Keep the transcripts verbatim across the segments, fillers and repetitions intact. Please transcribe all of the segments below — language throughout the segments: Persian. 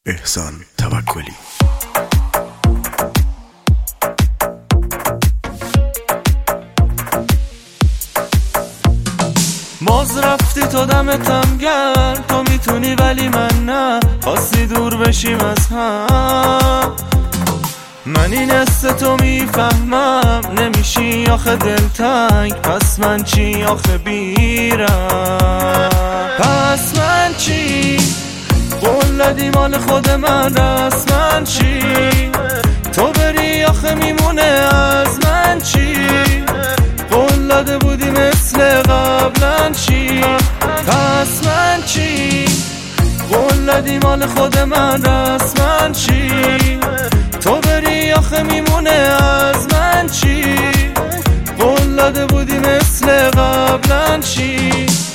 احسان توکلی. باز رفتی تو دمتم گرم، تو میتونی ولی من نه، خواستی دور بشیم از هم. من این حس تو میفهمم، نمیشی آخه دلتنگ، پس من چی آخه بیرم؟ پس من چی؟ قول دادی مال خود من رست، من چی؟ تو بری آخه میمونه از من چی؟ قول داده بودی مثل قبلا چی؟ پس من چی؟ قول دادی مال خود من رست، من چی؟ تو بری آخه میمونه از من چی؟ قول داده بودی مثل قبلا چی؟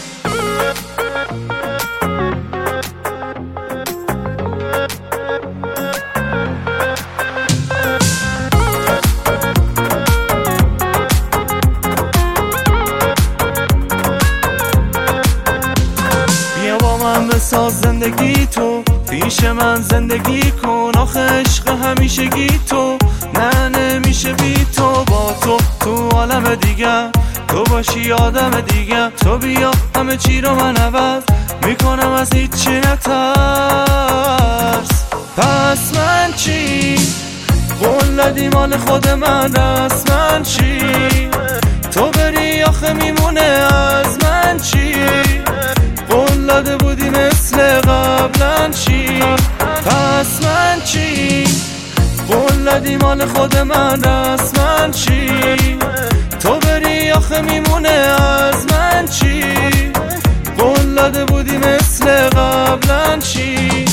بساز زندگی تو پیش من زندگی کن، آخه عشق همیشگی تو نه نمیشه بی تو. با تو تو عالم دیگر تو باشی آدم دیگر، تو بیا همه چی رو من عوض میکنم، از هیچی نترس. پس من چی؟ قول دادی مال خود من رست، من چی؟ تو بری آخه میمونه از من چی؟ قول داده بودی مثل قبلا چی؟ پس من چی؟ قول دادی مال خود من رست، من چی؟ تو بری آخه میمونه از من چی؟ قول داده بودی مثل قبلا چی؟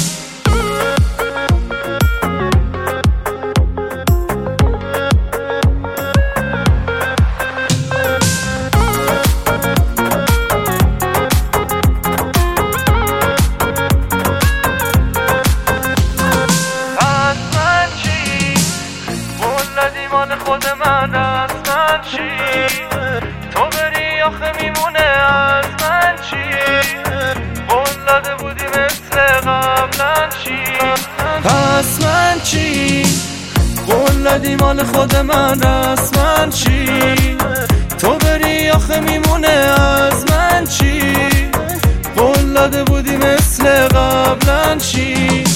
مال خود من رست، من چی؟ تو بری آخه میمونه از من چی؟ قول داده بودی مثل قبلا چی؟ پس من چی؟ قول دادی مال خود من رست، من چی؟ تو بری آخه میمونه از من چی؟ قول داده بودی مثل قبلا چی؟